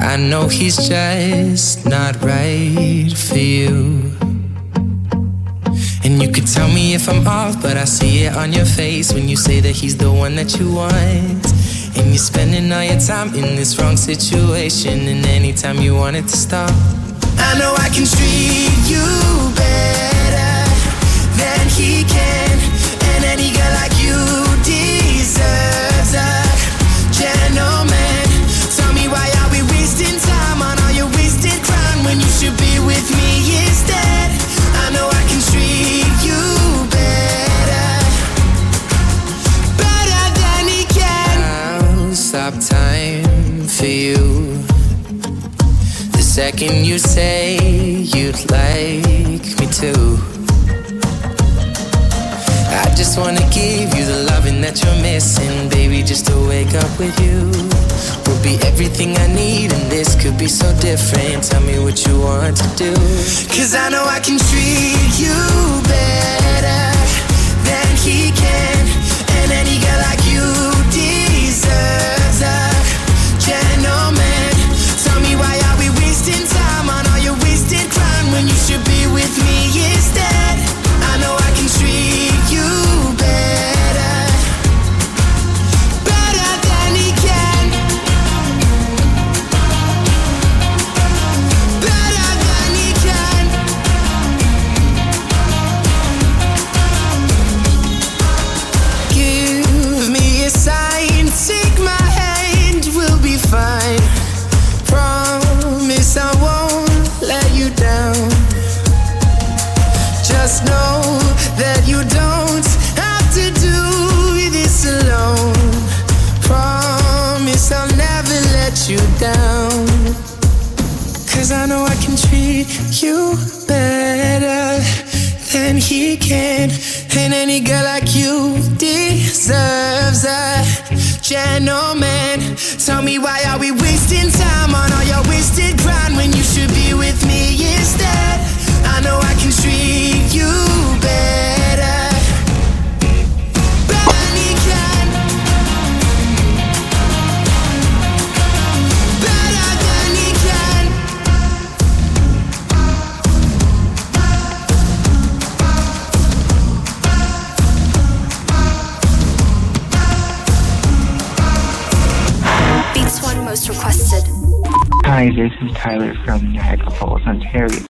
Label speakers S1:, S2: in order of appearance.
S1: I know he's just not right for you. And you could tell me if I'm off, but I see it on your face when you say that he's the one that you want. And you're spending all your time in this wrong situation, and anytime you want it to stop, I know I can treat you better than he can. And any girl like you deserves a gentleman. Tell me, why are we wasting time on all your wasted crime when you should be with me instead? I know I can treat you better, better than he can. I'll stop time for you the second you say you'd like me to. I just wanna give you the loving that you're missing, baby, just to wake up with you will be everything I need, and this could be so different. Tell me what you want to do, 'cause I know I can treat you better than he can. And any girl like you deserves a gentleman. Tell me, why are we wasting time on all your wasted crime when you should be with me instead? I know I can treat you better, better than he can, better than he can. Give me a sign, take my hand, we'll be fine. Promise I won't let you down. Just know that you don't have to do this alone. Promise I'll never let you down, 'cause I know I can treat you better than he can. And any girl like you deserves a gentleman. Tell me, why are we wasting time on all your wasted grind when you should be with me instead? I know I can treat you better, better than he can, better than he can.
S2: Beats One most requested.
S3: Hi, this is Tyler from Niagara Falls, Ontario.